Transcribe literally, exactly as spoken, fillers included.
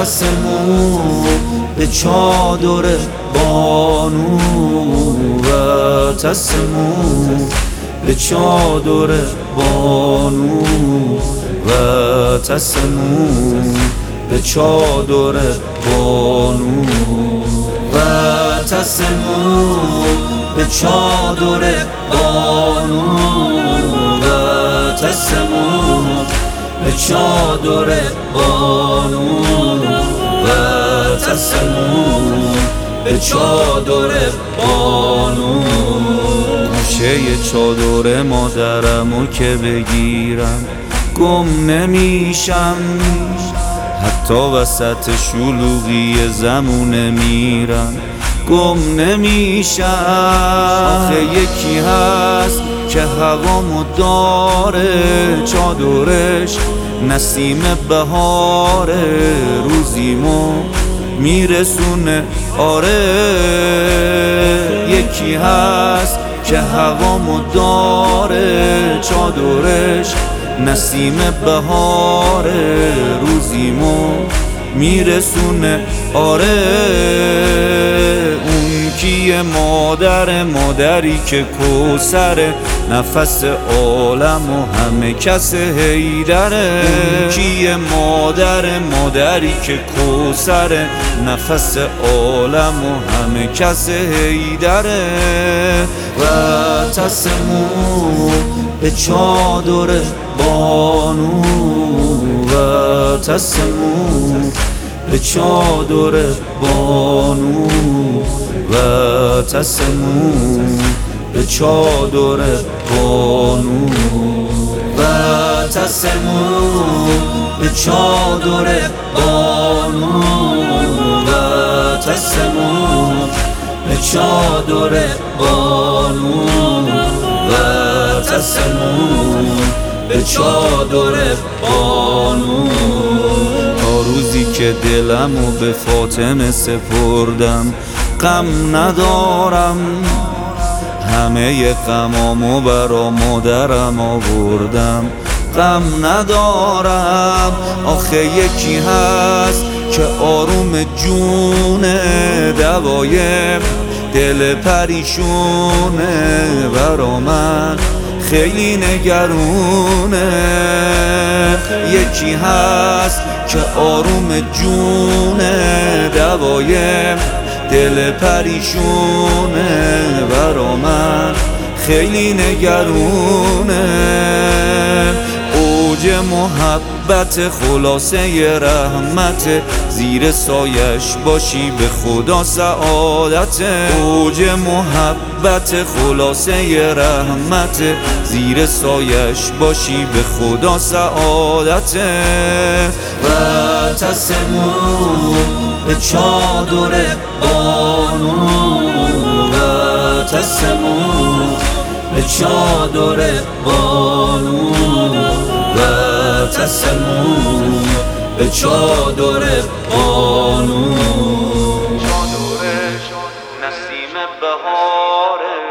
تسمو به چادر بانو و تسمو به چادر بانو و تسمو به چادر بانو و تسمو به چادر بانو و تسمو به چادر بانو و تسمو به چادر بانو گوشه چادر مادرمو که بگیرم گم نمیشم، حتی وسط شلوغی زمونه میرم گم نمیشم. آخه یکی هست که هوامو داره، چادرش نسیم بهاره، روزیمو میرسونه آره. یکی هست که هوامو داره، چادرش نسیم بهاره، روزیمو میرسونه آره. اون کیه؟ مادر، مادری که کوثر نفس عالم و همه کس حیدره. اون کیه؟ مادر، مادری که کوثر نفس عالم و همه کس حیدره. و تسمو به چادر بانو و تسمو به چادر بانو و تسمو به چادر بانو و تسمو به چادر بانو و تسمو به چادر بانو و تسمو به چادر بانو. تا روزی که دلمو به فاطمه سپردم غم ندارم، همه غمامو برا مادرم آوردم غم ندارم. آخه یکی هست که آروم جونه، دوای دل پریشونه، برا من خیلی نگرونه. یکی هست که آروم جونه، دوای دل پریشونه، برا من خیلی نگرونه. اوج محبت خلاصه رحمت، زیر سایش باشی به خدا سعادت. اوج محبت خلاصه رحمت، زیر سایش باشی به خدا سعادت. و تسمو به چادر بانو و تسمو به چادر بانو و تسمو به چادر بانو. چادرش نسیم بهاره،